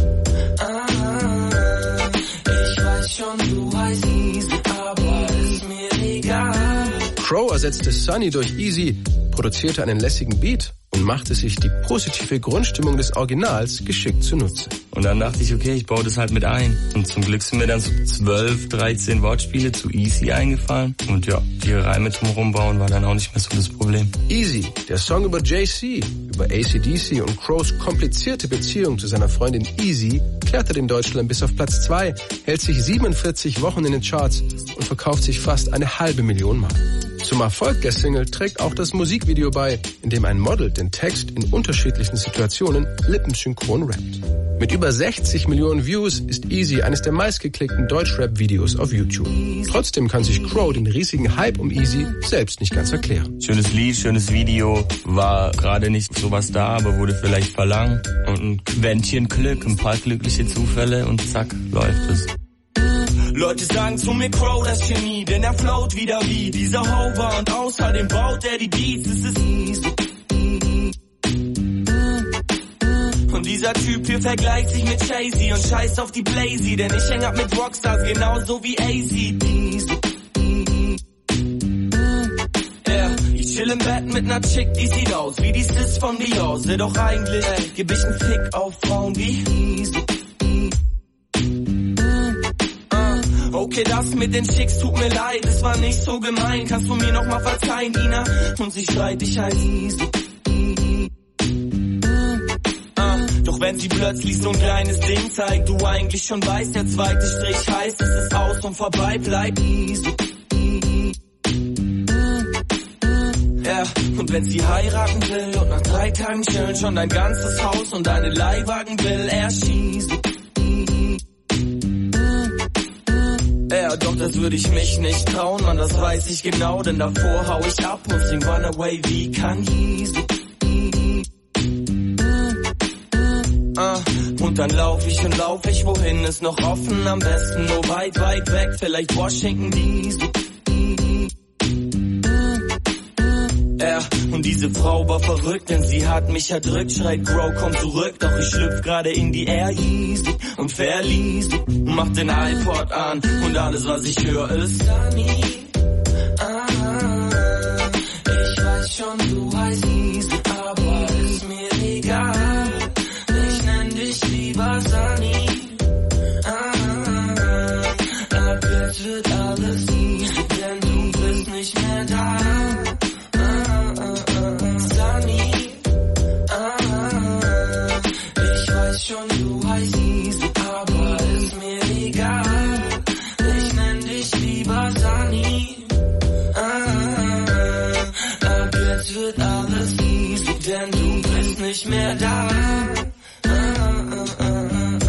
Ah, ich weiß schon, du heißt Easy, aber ist mir egal. Crow ersetzte Sunny durch Easy, produzierte einen lässigen Beat und machte sich die positive Grundstimmung des Originals geschickt zunutze. Und dann dachte ich, okay, ich baue das halt mit ein. Und zum Glück sind mir dann so zwölf, dreizehn Wortspiele zu Easy eingefallen. Und ja, die Reime zum Rumbauen war dann auch nicht mehr so das Problem. Easy, der Song über Jay-Z, über A C D C und Crows komplizierte Beziehung zu seiner Freundin Easy, klettert in Deutschland bis auf Platz zwei, hält sich siebenundvierzig Wochen in den Charts und verkauft sich fast eine halbe Million Mal. Zum Erfolg der Single trägt auch das Musikvideo bei, in dem ein Model den Text in unterschiedlichen Situationen lippensynchron rappt. Mit über sechzig Millionen Views ist Easy eines der meistgeklickten Deutschrap-Videos auf YouTube. Trotzdem kann sich Crow den riesigen Hype um Easy selbst nicht ganz erklären. Schönes Lied, schönes Video, war gerade nicht sowas da, aber wurde vielleicht verlangt. Und ein Quäntchen Glück, ein paar glückliche Zufälle und zack, läuft es. Leute sagen zu mir Crow, das Genie, denn er float wieder wie dieser Hover und außerdem baut er die Beats, es ist easy. Und dieser Typ hier vergleicht sich mit Jay-Z und scheißt auf die Blazy, denn ich häng ab mit Rockstars genauso wie A Z. Yeah, ich chill im Bett mit ner Chick, die sieht aus wie die Sis von Dior. Seh doch eigentlich, ey, geb ich nen Fick auf Frauen wie Easy. Okay, das mit den Chicks tut mir leid, es war nicht so gemein. Kannst du mir noch mal verzeihen, Ina? Und sie schreit, ich heiß Easy. Ah, doch wenn sie plötzlich so ein kleines Ding zeigt, du eigentlich schon weißt, der zweite Strich heißt, es ist aus und vorbei, bleib Easy. Ja, und wenn sie heiraten will und nach drei Tagen chillen schon dein ganzes Haus und deine Leihwagen will, er schießt. Ja, Ja, doch das würde ich mich nicht trauen, man, das weiß ich genau, denn davor hau ich ab und sing Runaway wie Kanye. Uh, und dann lauf ich und lauf ich, wohin ist noch offen, am besten nur weit, weit weg, vielleicht Washington D C. Ja, und diese Frau war verrückt, denn sie hat mich erdrückt, schreit Grow, komm zurück, doch ich schlüpf gerade in die Air Yeezy und verließ sie, mach den iPod an und alles was ich höre ist Sunny. Ah, ich weiß schon, du heißt Easy, aber ist mir egal, ich nenn dich lieber Sunny. Ah, ab jetzt wird alles easy, denn du bist nicht mehr da. Schon du heißt Easy, aber ist mir egal. Ich nenn dich lieber Sunny. Ah, ab jetzt wird alles easy, denn du bist nicht mehr da. Ah, ah, ah, ah.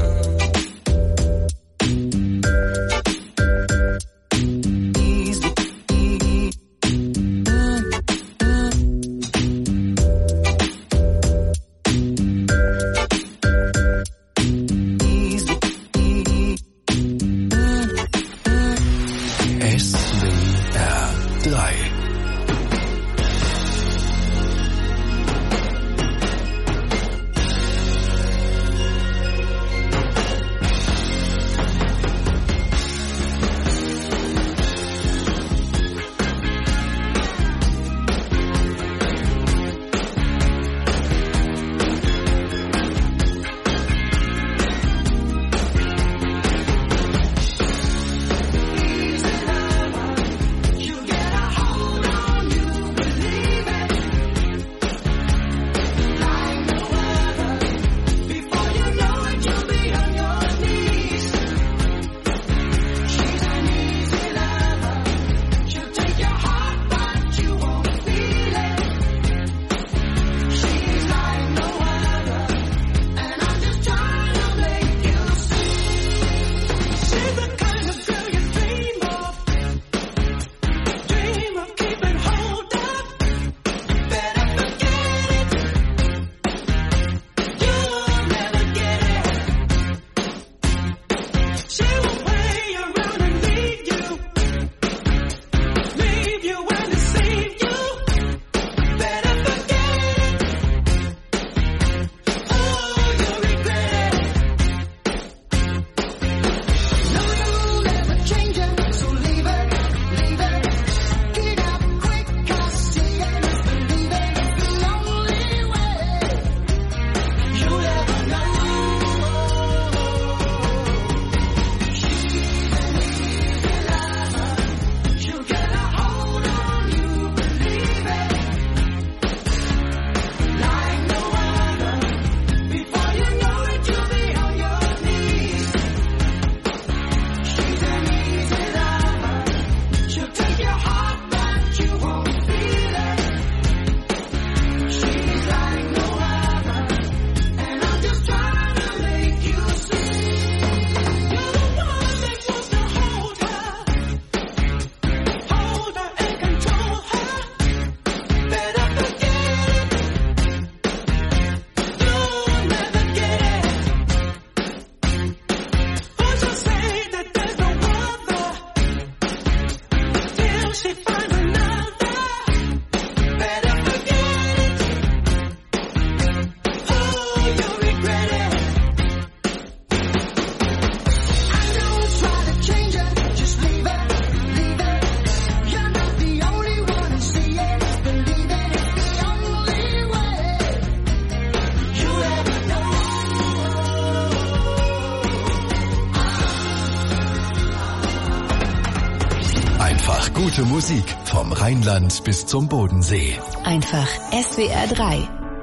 Gute Musik vom Rheinland bis zum Bodensee. Einfach S W R drei.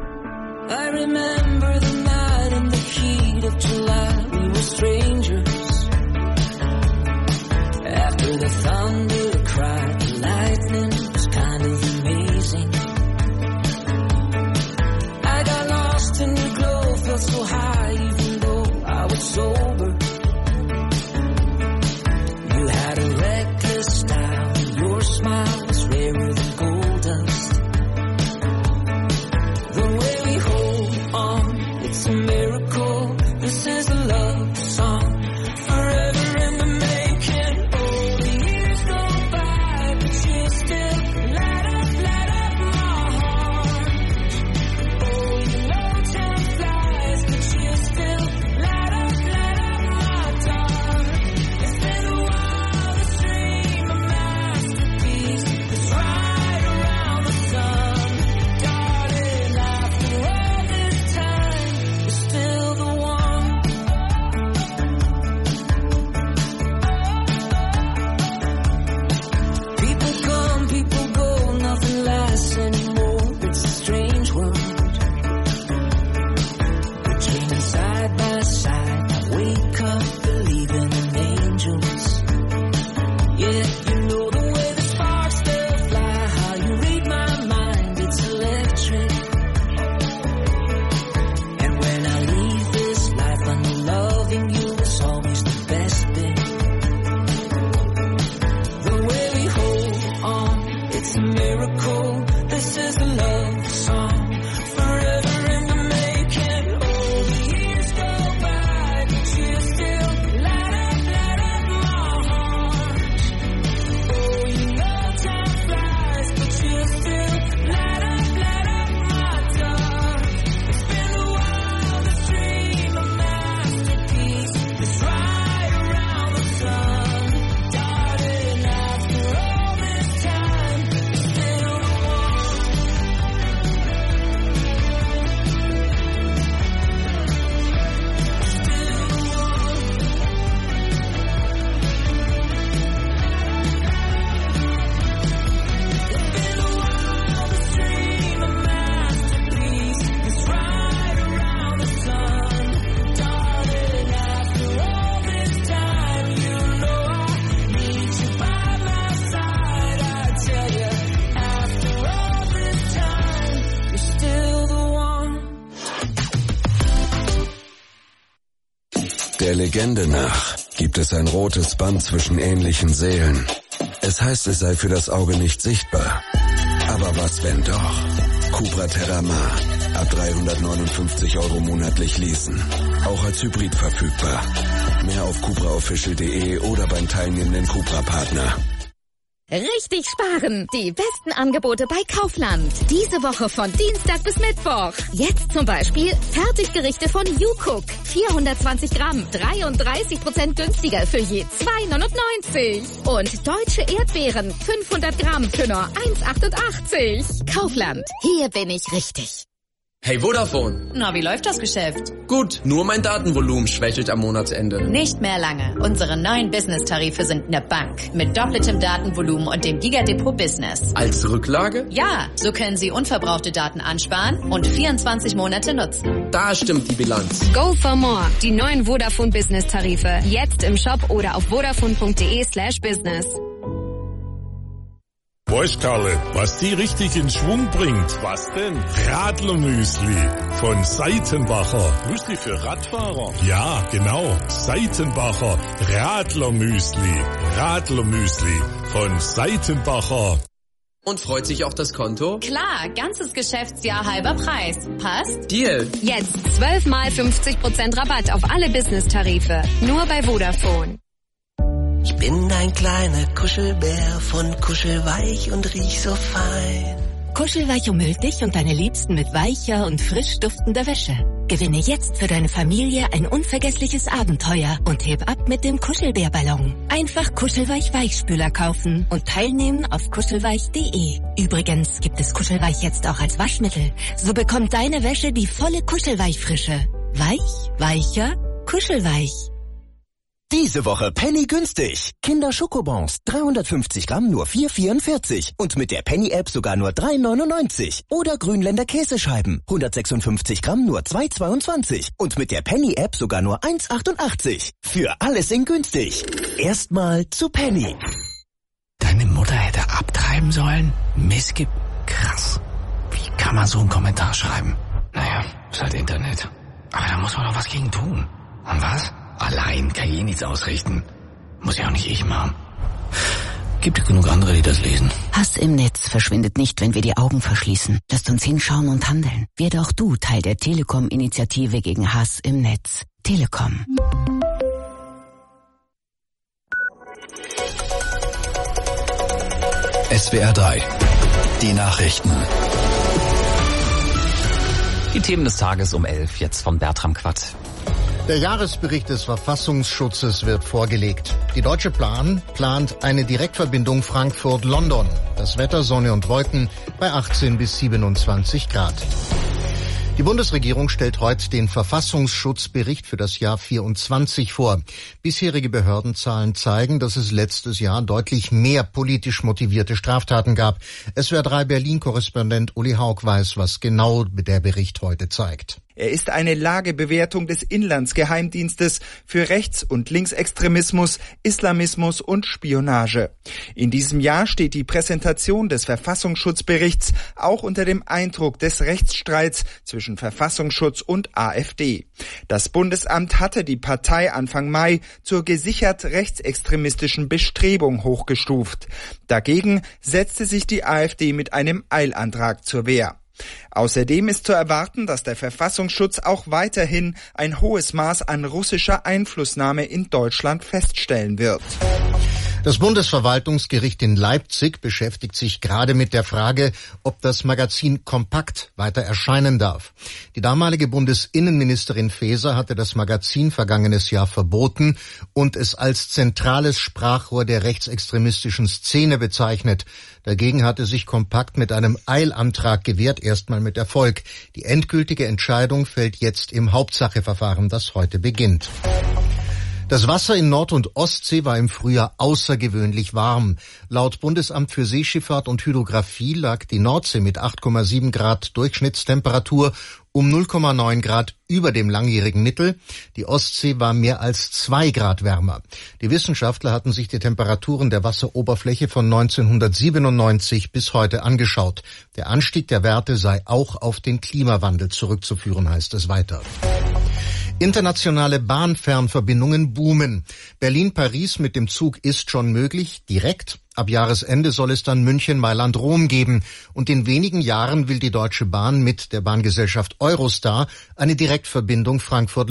I remember the night in the heat of July. We were strangers. After the thunder cried, the lightning was kind of amazing. I got lost in your glow, felt so high even though I was sober. You had a it's a miracle. This is a love song, forever in the making. Oh, the years go by, but you still light up, light up my heart. Oh, you know time flies, but you still light up, light up my dark. It's been a while, this dream, a masterpiece. It's right around the sun. Darling, after all this time, you're still the one. People come, people go, nothing lasts anymore. It's a strange world. We're dreaming side by side. I wake up believing in angels. Yeah, you know the way the sparks still fly, how you read my mind, it's electric. And when I leave this life, I know loving you is always the best bit. The way we hold on, it's a miracle. This is the love song, forever in the making. Oh, the years go by, but you still light up, light up my heart. Oh, you know time flies, but you still light up, light up my dark. It's been a while, this dream, a masterpiece. It's right around the sun. Darling, after all this time, you're still the one. Der Legende nach gibt es ein rotes Band zwischen ähnlichen Seelen. Es heißt, es sei für das Auge nicht sichtbar. Aber was, wenn doch? Cupra Terramar. Ab dreihundertneunundfünfzig Euro monatlich leasen. Auch als Hybrid verfügbar. Mehr auf cupra official punkt de oder beim teilnehmenden Cupra-Partner. Richtig sparen! Die besten Angebote bei Kaufland. Diese Woche von Dienstag bis Mittwoch. Jetzt zum Beispiel Fertiggerichte von YouCook. vierhundertzwanzig Gramm, dreiunddreißig Prozent günstiger für je zwei neunundneunzig. Und deutsche Erdbeeren, fünfhundert Gramm für nur eins achtundachtzig. Kaufland, hier bin ich richtig. Hey Vodafone. Na, wie läuft das Geschäft? Gut, nur mein Datenvolumen schwächelt am Monatsende. Nicht mehr lange. Unsere neuen Business-Tarife sind eine Bank. Mit doppeltem Datenvolumen und dem Gigadepot Business. Als Rücklage? Ja, so können Sie unverbrauchte Daten ansparen und vierundzwanzig Monate nutzen. Da stimmt die Bilanz. Go for more. Die neuen Vodafone Business-Tarife. Jetzt im Shop oder auf vodafone punkt de slash business. Weißt Karle, was die richtig in Schwung bringt? Was denn? Radlermüsli von Seitenbacher. Müsli für Radfahrer? Ja, genau. Seitenbacher Radlermüsli. Radlermüsli von Seitenbacher. Und freut sich auch das Konto? Klar, ganzes Geschäftsjahr halber Preis. Passt? Deal. Jetzt zwölf mal fünfzig Prozent Rabatt auf alle Business-Tarife. Nur bei Vodafone. Ich bin ein kleiner Kuschelbär von Kuschelweich und riech so fein. Kuschelweich umhüllt dich und deine Liebsten mit weicher und frisch duftender Wäsche. Gewinne jetzt für deine Familie ein unvergessliches Abenteuer und heb ab mit dem Kuschelbärballon. Einfach Kuschelweich Weichspüler kaufen und teilnehmen auf kuschelweich punkt de. Übrigens gibt es Kuschelweich jetzt auch als Waschmittel. So bekommt deine Wäsche die volle Kuschelweich-Frische. Weich, weicher, kuschelweich. Diese Woche Penny günstig. Kinder-Schokobons, dreihundertfünfzig Gramm nur vier vierundvierzig. Und mit der Penny-App sogar nur drei neunundneunzig. Oder Grünländer Käsescheiben, hundertsechsundfünfzig Gramm nur zwei zweiundzwanzig. Und mit der Penny-App sogar nur eins achtundachtzig. Für alles in günstig. Erstmal zu Penny. Deine Mutter hätte abtreiben sollen? Missgib... Krass. Wie kann man so einen Kommentar schreiben? Naja, ist halt Internet. Aber da muss man doch was gegen tun. Und was? Allein kann ich eh nichts ausrichten. Muss ja auch nicht ich machen. Gibt ja genug andere, die das lesen. Hass im Netz verschwindet nicht, wenn wir die Augen verschließen. Lasst uns hinschauen und handeln. Werde auch du Teil der Telekom-Initiative gegen Hass im Netz. Telekom. S W R drei. Die Nachrichten. Die Themen des Tages um elf, jetzt von Bertram Quatt. Der Jahresbericht des Verfassungsschutzes wird vorgelegt. Die Deutsche Bahn plant eine Direktverbindung Frankfurt-London. Das Wetter Sonne und Wolken bei achtzehn bis siebenundzwanzig Grad. Die Bundesregierung stellt heute den Verfassungsschutzbericht für das Jahr vierundzwanzig vor. Bisherige Behördenzahlen zeigen, dass es letztes Jahr deutlich mehr politisch motivierte Straftaten gab. S W R drei Berlin-Korrespondent Uli Haug weiß, was genau der Bericht heute zeigt. Er ist eine Lagebewertung des Inlandsgeheimdienstes für Rechts- und Linksextremismus, Islamismus und Spionage. In diesem Jahr steht die Präsentation des Verfassungsschutzberichts auch unter dem Eindruck des Rechtsstreits zwischen Verfassungsschutz und AfD. Das Bundesamt hatte die Partei Anfang Mai zur gesichert rechtsextremistischen Bestrebung hochgestuft. Dagegen setzte sich die AfD mit einem Eilantrag zur Wehr. Außerdem ist zu erwarten, dass der Verfassungsschutz auch weiterhin ein hohes Maß an russischer Einflussnahme in Deutschland feststellen wird. Das Bundesverwaltungsgericht in Leipzig beschäftigt sich gerade mit der Frage, ob das Magazin Kompakt weiter erscheinen darf. Die damalige Bundesinnenministerin Faeser hatte das Magazin vergangenes Jahr verboten und es als zentrales Sprachrohr der rechtsextremistischen Szene bezeichnet. Dagegen hatte sich Kompakt mit einem Eilantrag gewehrt, erstmal mit Erfolg. Die endgültige Entscheidung fällt jetzt im Hauptsacheverfahren, das heute beginnt. Das Wasser in Nord- und Ostsee war im Frühjahr außergewöhnlich warm. Laut Bundesamt für Seeschifffahrt und Hydrographie lag die Nordsee mit acht Komma sieben Grad Durchschnittstemperatur um null Komma neun Grad über dem langjährigen Mittel. Die Ostsee war mehr als zwei Grad wärmer. Die Wissenschaftler hatten sich die Temperaturen der Wasseroberfläche von neunzehnhundertsiebenundneunzig bis heute angeschaut. Der Anstieg der Werte sei auch auf den Klimawandel zurückzuführen, heißt es weiter. Internationale Bahnfernverbindungen boomen. Berlin-Paris mit dem Zug ist schon möglich, direkt. Ab Jahresende soll es dann München-Mailand-Rom geben. Und in wenigen Jahren will die Deutsche Bahn mit der Bahngesellschaft Eurostar eine Direktverbindung Frankfurt